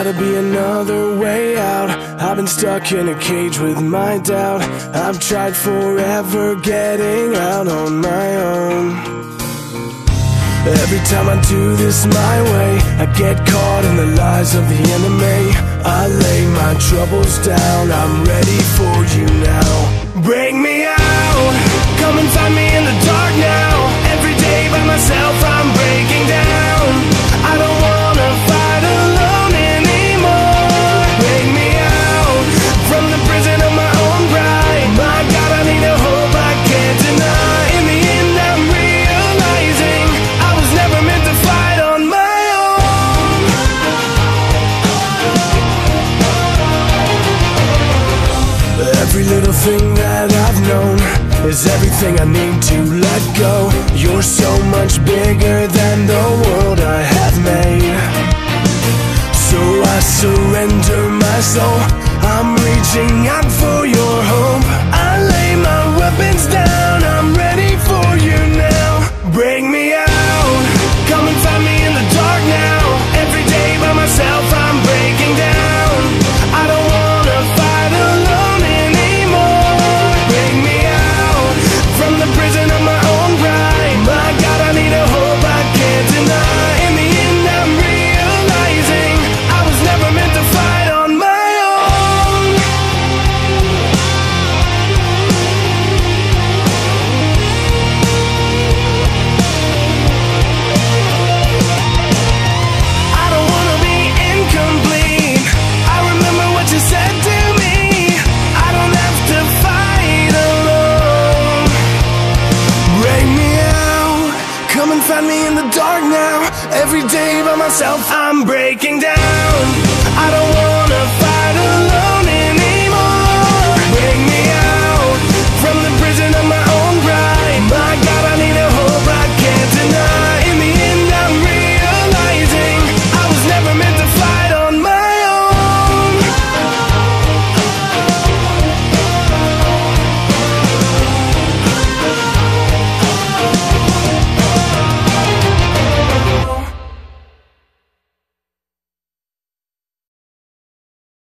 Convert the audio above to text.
gotta be another way out. I've been stuck in a cage with my doubt. I've tried forever getting out on my own. Every time I do this my way, I get caught in the lies of the enemy. I lay my troubles down, I'm ready for you now. Bring me out, come and find me in the dark now. Every day by myself I'm breaking down. I don't wanna fight alone anymore. Bring me out from the prison of my own pride. My God, I need a hope I can't deny. In the end I'm realizing I was never meant to fight on my own. Every little thing that I've known is everything I need to let go. You're so much bigger than the world I have made. So I surrender my soul, I'm reaching out for your hope. I lay my weapons down, I'm ready for you now. Bring me out, come and find me in the dark now. Every day by myself I'm breaking down. I don't wanna fight alone anymore. Bring me out from the prison of my own pride. My God, I need a hope I can't deny. In the end I'm realizing I was never meant to fight on my own. I don't wanna be incomplete. I remember what you said to me. I don't have to fight alone. Bring me out, come and find me in the dark now. Every day by myself I'm breaking down. I don't wanna fight